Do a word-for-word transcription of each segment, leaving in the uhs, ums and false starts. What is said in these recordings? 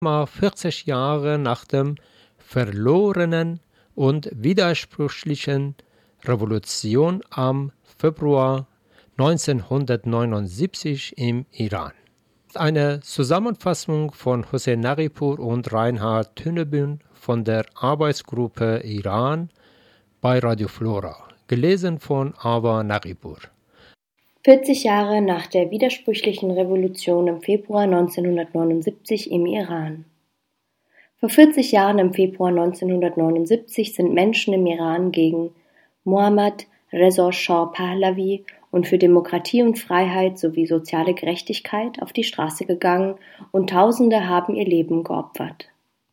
vierzig Jahre nach dem verlorenen und widersprüchlichen Revolution am Februar neunzehnhundertneunundsiebzig im Iran. Eine Zusammenfassung von Hossein Naripur und Reinhard Tünnebühn von der Arbeitsgruppe Iran bei Radio Flora, gelesen von Ava Naripur. vierzig Jahre nach der widersprüchlichen Revolution im Februar neunzehnhundertneunundsiebzig im Iran. Vor vierzig Jahren im Februar neunzehnhundertneunundsiebzig sind Menschen im Iran gegen Mohammad Reza Shah Pahlavi und für Demokratie und Freiheit sowie soziale Gerechtigkeit auf die Straße gegangen und Tausende haben ihr Leben geopfert.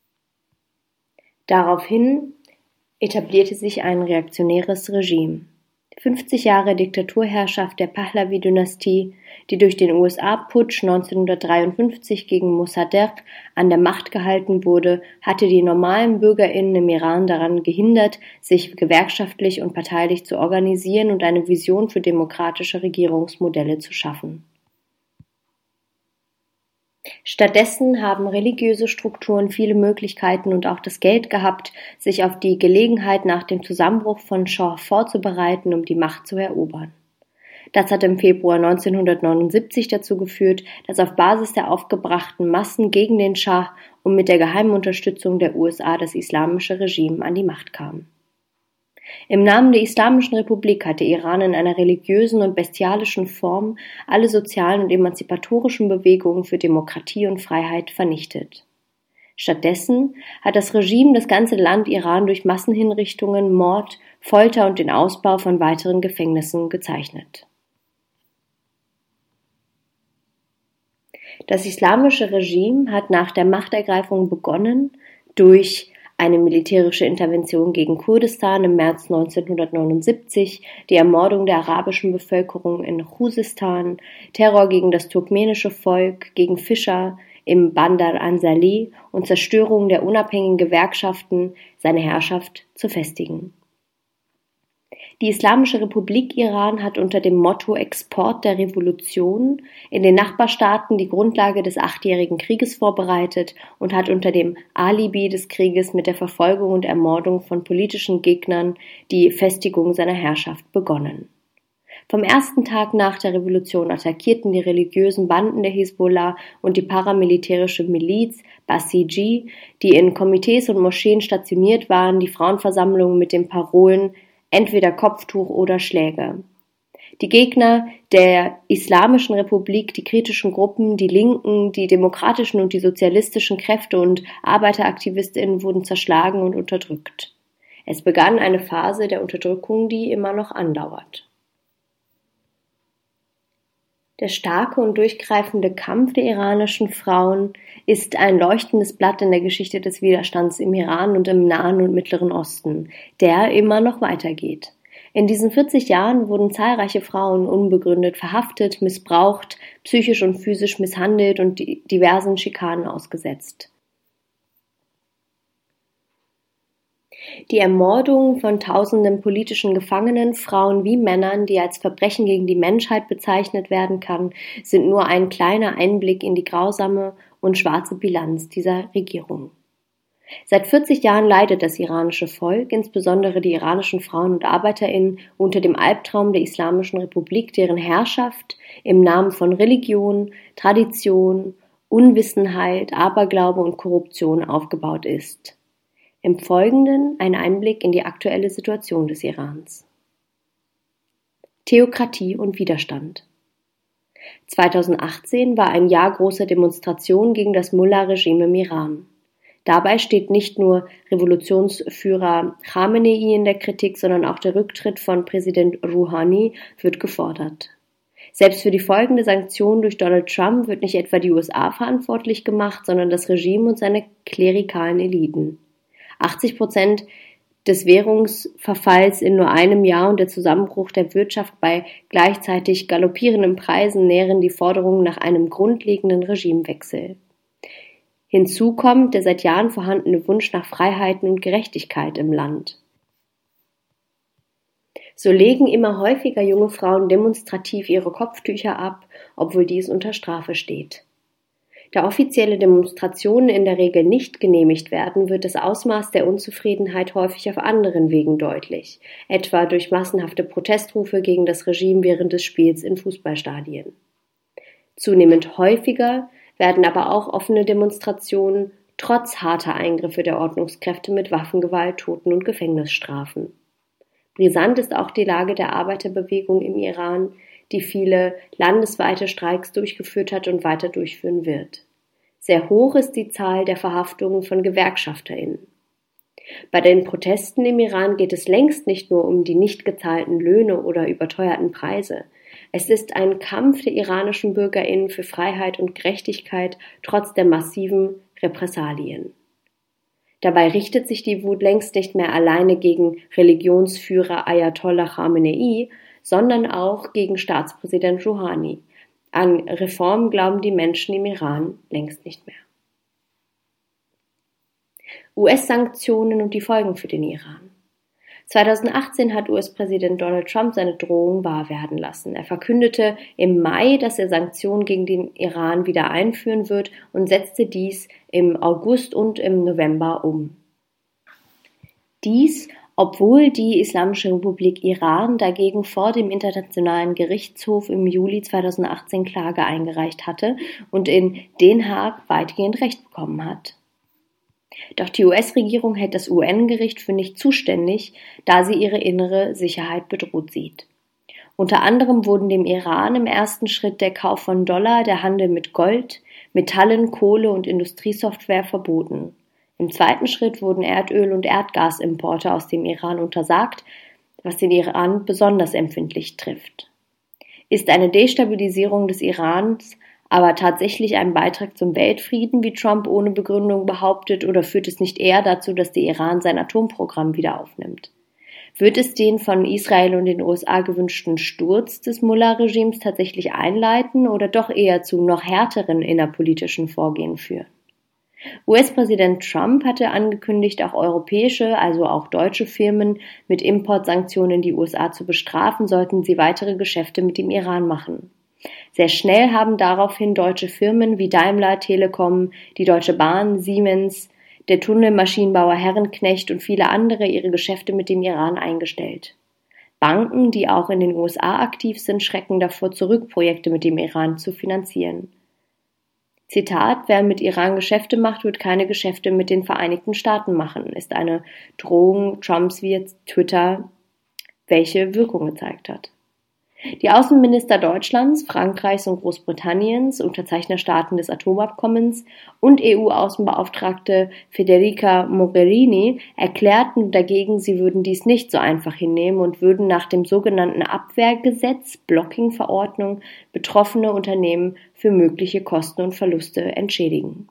Daraufhin etablierte sich ein reaktionäres Regime. fünfzig Jahre Diktaturherrschaft der Pahlavi-Dynastie, die durch den U S A-Putsch neunzehnhundertdreiundfünfzig gegen Mossadegh an der Macht gehalten wurde, hatte die normalen BürgerInnen im Iran daran gehindert, sich gewerkschaftlich und parteilich zu organisieren und eine Vision für demokratische Regierungsmodelle zu schaffen. Stattdessen haben religiöse Strukturen viele Möglichkeiten und auch das Geld gehabt, sich auf die Gelegenheit nach dem Zusammenbruch von Schah vorzubereiten, um die Macht zu erobern. Das hat im Februar neunzehnhundertneunundsiebzig dazu geführt, dass auf Basis der aufgebrachten Massen gegen den Schah und mit der geheimen Unterstützung der U S A das islamische Regime an die Macht kam. Im Namen der Islamischen Republik hat der Iran in einer religiösen und bestialischen Form alle sozialen und emanzipatorischen Bewegungen für Demokratie und Freiheit vernichtet. Stattdessen hat das Regime das ganze Land Iran durch Massenhinrichtungen, Mord, Folter und den Ausbau von weiteren Gefängnissen gezeichnet. Das islamische Regime hat nach der Machtergreifung begonnen durch eine militärische Intervention gegen Kurdistan im März neunzehnhundertneunundsiebzig, die Ermordung der arabischen Bevölkerung in Khuzestan, Terror gegen das turkmenische Volk, gegen Fischer im Bandar Anzali und Zerstörung der unabhängigen Gewerkschaften, seine Herrschaft zu festigen. Die Islamische Republik Iran hat unter dem Motto Export der Revolution in den Nachbarstaaten die Grundlage des achtjährigen Krieges vorbereitet und hat unter dem Alibi des Krieges mit der Verfolgung und Ermordung von politischen Gegnern die Festigung seiner Herrschaft begonnen. Vom ersten Tag nach der Revolution attackierten die religiösen Banden der Hisbollah und die paramilitärische Miliz Basiji, die in Komitees und Moscheen stationiert waren, die Frauenversammlungen mit den Parolen entweder Kopftuch oder Schläge. Die Gegner der Islamischen Republik, die kritischen Gruppen, die Linken, die demokratischen und die sozialistischen Kräfte und ArbeiteraktivistInnen wurden zerschlagen und unterdrückt. Es begann eine Phase der Unterdrückung, die immer noch andauert. Der starke und durchgreifende Kampf der iranischen Frauen ist ein leuchtendes Blatt in der Geschichte des Widerstands im Iran und im Nahen und Mittleren Osten, der immer noch weitergeht. In diesen vierzig Jahren wurden zahlreiche Frauen unbegründet verhaftet, missbraucht, psychisch und physisch misshandelt und diversen Schikanen ausgesetzt. Die Ermordung von tausenden politischen Gefangenen, Frauen wie Männern, die als Verbrechen gegen die Menschheit bezeichnet werden kann, sind nur ein kleiner Einblick in die grausame und schwarze Bilanz dieser Regierung. Seit vierzig Jahren leidet das iranische Volk, insbesondere die iranischen Frauen und ArbeiterInnen, unter dem Albtraum der Islamischen Republik, deren Herrschaft im Namen von Religion, Tradition, Unwissenheit, Aberglaube und Korruption aufgebaut ist. Im Folgenden ein Einblick in die aktuelle Situation des Irans. Theokratie und Widerstand. zweitausendachtzehn war ein Jahr großer Demonstrationen gegen das Mullah-Regime im Iran. Dabei steht nicht nur Revolutionsführer Khamenei in der Kritik, sondern auch der Rücktritt von Präsident Rouhani wird gefordert. Selbst für die folgende Sanktion durch Donald Trump wird nicht etwa die U S A verantwortlich gemacht, sondern das Regime und seine klerikalen Eliten. achtzig Prozent des Währungsverfalls in nur einem Jahr und der Zusammenbruch der Wirtschaft bei gleichzeitig galoppierenden Preisen nähren die Forderungen nach einem grundlegenden Regimewechsel. Hinzu kommt der seit Jahren vorhandene Wunsch nach Freiheiten und Gerechtigkeit im Land. So legen immer häufiger junge Frauen demonstrativ ihre Kopftücher ab, obwohl dies unter Strafe steht. Da offizielle Demonstrationen in der Regel nicht genehmigt werden, wird das Ausmaß der Unzufriedenheit häufig auf anderen Wegen deutlich, etwa durch massenhafte Protestrufe gegen das Regime während des Spiels in Fußballstadien. Zunehmend häufiger werden aber auch offene Demonstrationen trotz harter Eingriffe der Ordnungskräfte mit Waffengewalt, Toten- und Gefängnisstrafen. Brisant ist auch die Lage der Arbeiterbewegung im Iran, die viele landesweite Streiks durchgeführt hat und weiter durchführen wird. Sehr hoch ist die Zahl der Verhaftungen von GewerkschafterInnen. Bei den Protesten im Iran geht es längst nicht nur um die nicht gezahlten Löhne oder überteuerten Preise. Es ist ein Kampf der iranischen BürgerInnen für Freiheit und Gerechtigkeit trotz der massiven Repressalien. Dabei richtet sich die Wut längst nicht mehr alleine gegen Religionsführer Ayatollah Khamenei, sondern auch gegen Staatspräsident Rouhani. An Reformen glauben die Menschen im Iran längst nicht mehr. U S-Sanktionen und die Folgen für den Iran. zweitausendachtzehn hat U S-Präsident Donald Trump seine Drohung wahr werden lassen. Er verkündete im Mai, dass er Sanktionen gegen den Iran wieder einführen wird und setzte dies im August und im November um. Dies, obwohl die Islamische Republik Iran dagegen vor dem Internationalen Gerichtshof im Juli zweitausendachtzehn Klage eingereicht hatte und in Den Haag weitgehend Recht bekommen hat. Doch die U S-Regierung hält das U N-Gericht für nicht zuständig, da sie ihre innere Sicherheit bedroht sieht. Unter anderem wurden dem Iran im ersten Schritt der Kauf von Dollar, der Handel mit Gold, Metallen, Kohle und Industriesoftware verboten. Im zweiten Schritt wurden Erdöl- und Erdgasimporte aus dem Iran untersagt, was den Iran besonders empfindlich trifft. Ist eine Destabilisierung des Irans aber tatsächlich ein Beitrag zum Weltfrieden, wie Trump ohne Begründung behauptet, oder führt es nicht eher dazu, dass der Iran sein Atomprogramm wieder aufnimmt? Wird es den von Israel und den U S A gewünschten Sturz des Mullah-Regimes tatsächlich einleiten oder doch eher zu noch härteren innerpolitischen Vorgehen führen? U S-Präsident Trump hatte angekündigt, auch europäische, also auch deutsche Firmen mit Importsanktionen in die U S A zu bestrafen, sollten sie weitere Geschäfte mit dem Iran machen. Sehr schnell haben daraufhin deutsche Firmen wie Daimler, Telekom, die Deutsche Bahn, Siemens, der Tunnelmaschinenbauer Herrenknecht und viele andere ihre Geschäfte mit dem Iran eingestellt. Banken, die auch in den U S A aktiv sind, schrecken davor zurück, Projekte mit dem Iran zu finanzieren. Zitat: Wer mit Iran Geschäfte macht, wird keine Geschäfte mit den Vereinigten Staaten machen, ist eine Drohung Trumps via Twitter, welche Wirkung gezeigt hat. Die Außenminister Deutschlands, Frankreichs und Großbritanniens, Unterzeichnerstaaten des Atomabkommens, und E U-Außenbeauftragte Federica Mogherini erklärten dagegen, sie würden dies nicht so einfach hinnehmen und würden nach dem sogenannten Abwehrgesetz, Blocking-Verordnung, betroffene Unternehmen für mögliche Kosten und Verluste entschädigen.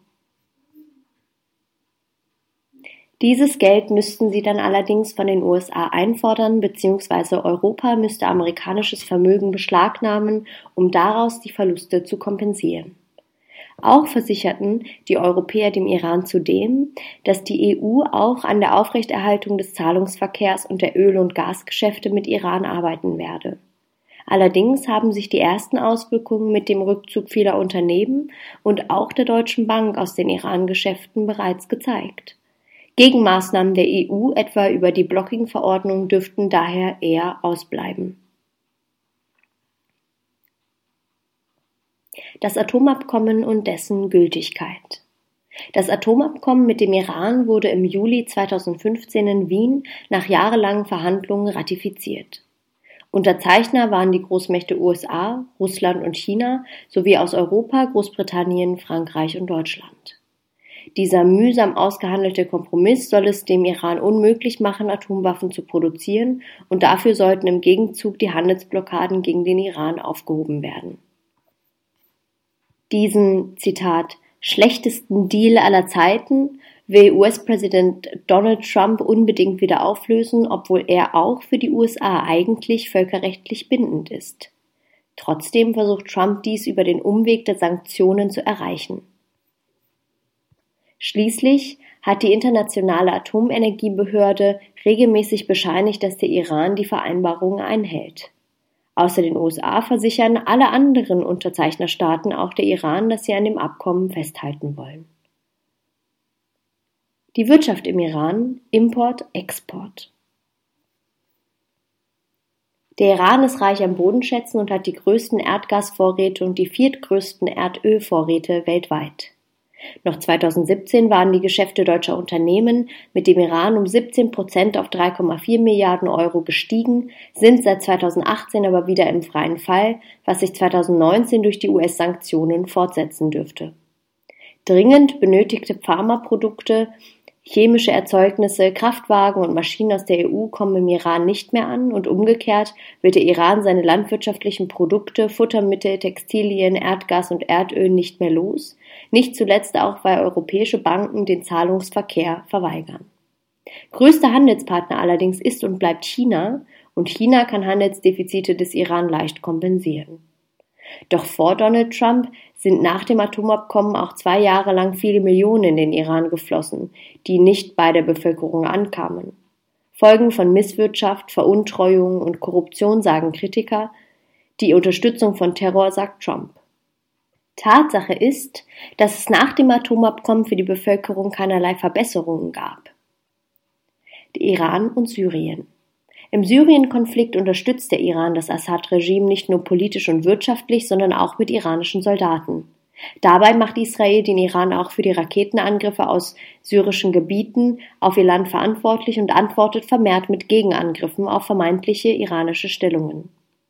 Dieses Geld müssten sie dann allerdings von den U S A einfordern, bzw. Europa müsste amerikanisches Vermögen beschlagnahmen, um daraus die Verluste zu kompensieren. Auch versicherten die Europäer dem Iran zudem, dass die E U auch an der Aufrechterhaltung des Zahlungsverkehrs und der Öl- und Gasgeschäfte mit Iran arbeiten werde. Allerdings haben sich die ersten Auswirkungen mit dem Rückzug vieler Unternehmen und auch der Deutschen Bank aus den Iran-Geschäften bereits gezeigt. Gegenmaßnahmen der E U, etwa über die Blocking-Verordnung, dürften daher eher ausbleiben. Das Atomabkommen und dessen Gültigkeit. Das Atomabkommen mit dem Iran wurde im Juli zweitausendfünfzehn in Wien nach jahrelangen Verhandlungen ratifiziert. Unterzeichner waren die Großmächte U S A, Russland und China sowie aus Europa, Großbritannien, Frankreich und Deutschland. Dieser mühsam ausgehandelte Kompromiss soll es dem Iran unmöglich machen, Atomwaffen zu produzieren, und dafür sollten im Gegenzug die Handelsblockaden gegen den Iran aufgehoben werden. Diesen, Zitat, schlechtesten Deal aller Zeiten will U S-Präsident Donald Trump unbedingt wieder auflösen, obwohl er auch für die U S A eigentlich völkerrechtlich bindend ist. Trotzdem versucht Trump dies über den Umweg der Sanktionen zu erreichen. Schließlich hat die Internationale Atomenergiebehörde regelmäßig bescheinigt, dass der Iran die Vereinbarungen einhält. Außer den U S A versichern alle anderen Unterzeichnerstaaten auch der Iran, dass sie an dem Abkommen festhalten wollen. Die Wirtschaft im Iran, Import, Export. Der Iran ist reich an Bodenschätzen und hat die größten Erdgasvorräte und die viertgrößten Erdölvorräte weltweit. Noch zweitausendsiebzehn waren die Geschäfte deutscher Unternehmen mit dem Iran um siebzehn Prozent auf drei Komma vier Milliarden Euro gestiegen, sind seit zweitausendachtzehn aber wieder im freien Fall, was sich zweitausendneunzehn durch die U S-Sanktionen fortsetzen dürfte. Dringend benötigte Pharmaprodukte, chemische Erzeugnisse, Kraftwagen und Maschinen aus der E U kommen im Iran nicht mehr an und umgekehrt wird der Iran seine landwirtschaftlichen Produkte, Futtermittel, Textilien, Erdgas und Erdöl nicht mehr los, nicht zuletzt auch, weil europäische Banken den Zahlungsverkehr verweigern. Größter Handelspartner allerdings ist und bleibt China und China kann Handelsdefizite des Iran leicht kompensieren. Doch vor Donald Trump sind nach dem Atomabkommen auch zwei Jahre lang viele Millionen in den Iran geflossen, die nicht bei der Bevölkerung ankamen. Folgen von Misswirtschaft, Veruntreuung und Korruption sagen Kritiker, die Unterstützung von Terror sagt Trump. Tatsache ist, dass es nach dem Atomabkommen für die Bevölkerung keinerlei Verbesserungen gab. Der Iran und Syrien. Im Syrien-Konflikt unterstützt der Iran das Assad-Regime nicht nur politisch und wirtschaftlich, sondern auch mit iranischen Soldaten. Dabei macht Israel den Iran auch für die Raketenangriffe aus syrischen Gebieten auf ihr Land verantwortlich und antwortet vermehrt mit Gegenangriffen auf vermeintliche iranische Stellungen.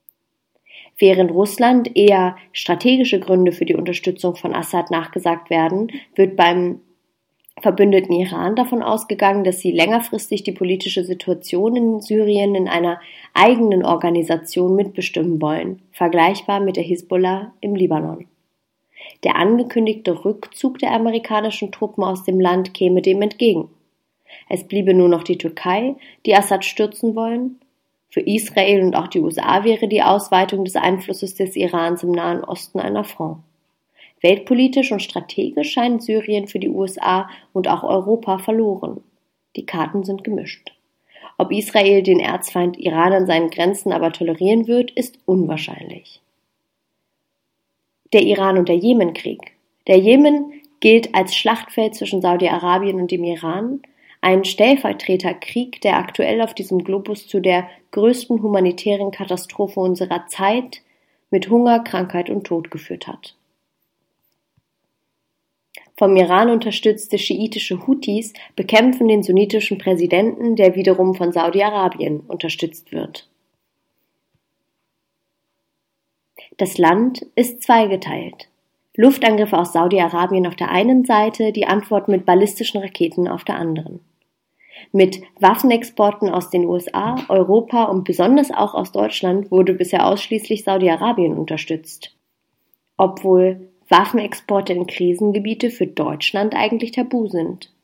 Während Russland eher strategische Gründe für die Unterstützung von Assad nachgesagt werden, wird beim Verbündeten Iran davon ausgegangen, dass sie längerfristig die politische Situation in Syrien in einer eigenen Organisation mitbestimmen wollen, vergleichbar mit der Hisbollah im Libanon. Der angekündigte Rückzug der amerikanischen Truppen aus dem Land käme dem entgegen. Es bliebe nur noch die Türkei, die Assad stürzen wollen. Für Israel und auch die U S A wäre die Ausweitung des Einflusses des Irans im Nahen Osten ein Affront. Weltpolitisch und strategisch scheint Syrien für die U S A und auch Europa verloren. Die Karten sind gemischt. Ob Israel den Erzfeind Iran an seinen Grenzen aber tolerieren wird, ist unwahrscheinlich. Der Iran- und der Jemenkrieg. Der Jemen gilt als Schlachtfeld zwischen Saudi-Arabien und dem Iran, ein Stellvertreterkrieg, der aktuell auf diesem Globus zu der größten humanitären Katastrophe unserer Zeit mit Hunger, Krankheit und Tod geführt hat. Vom Iran unterstützte schiitische Houthis bekämpfen den sunnitischen Präsidenten, der wiederum von Saudi-Arabien unterstützt wird. Das Land ist zweigeteilt. Luftangriffe aus Saudi-Arabien auf der einen Seite, die Antwort mit ballistischen Raketen auf der anderen. Mit Waffenexporten aus den U S A, Europa und besonders auch aus Deutschland wurde bisher ausschließlich Saudi-Arabien unterstützt. Obwohl Waffenexporte in Krisengebiete für Deutschland eigentlich tabu sind.